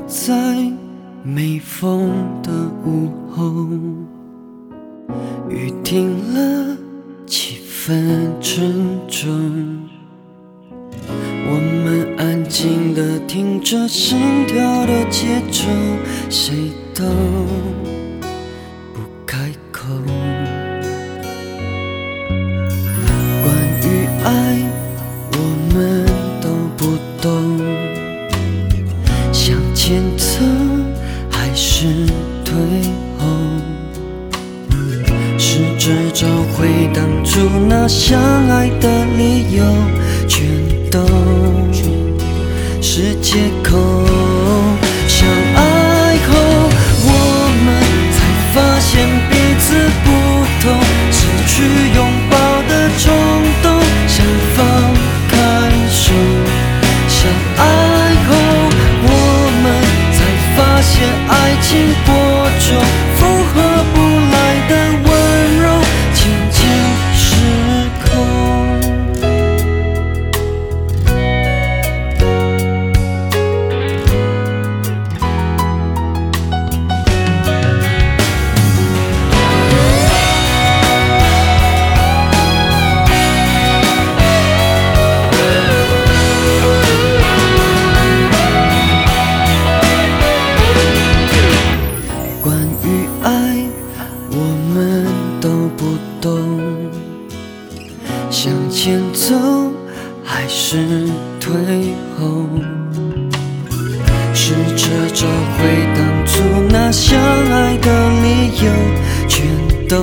在没风的午后，雨停了，气氛沉重，我们安静地听着心跳的节奏，谁都不开口。关于爱，我们都不懂，向前走还是退后，试着找回当初那相爱的理由，全都是借口。相爱后，我们才发现彼此不同，失去拥抱的冲动，想放开手。相爱后，我们才发现爱情播种，负荷不来的温柔渐渐失控。关于爱，我们都不懂，向前走还是退后，试着找回当初那相爱的理由，全都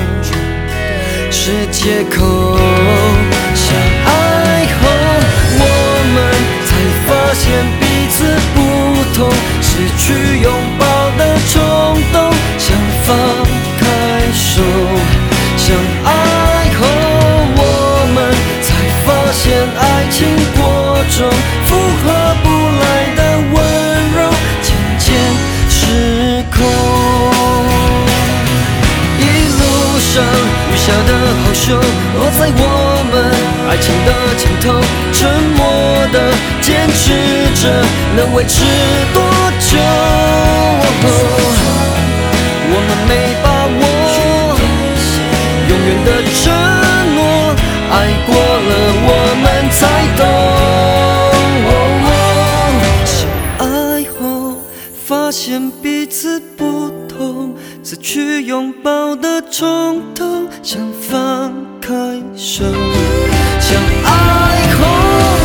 是借口。相爱后，我们才发现彼此不同，失去拥抱的冲动，想放开手。相爱后，我们才发现爱情播种，负荷不来的温柔渐渐失控。一路上雨下的好凶，落在我们爱情的尽头，沉默的坚持着，能维持多久？我们没把握，永远的承诺，爱过了我们才懂。相爱后发现彼此不同，失去拥抱的冲动，想放开手。相爱后，